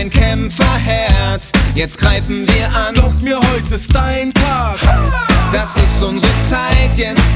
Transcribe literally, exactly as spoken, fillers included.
ein Kämpferherz. Jetzt greifen wir an. Glaub mir, heute ist dein Tag. Das ist unsere Zeit, jetzt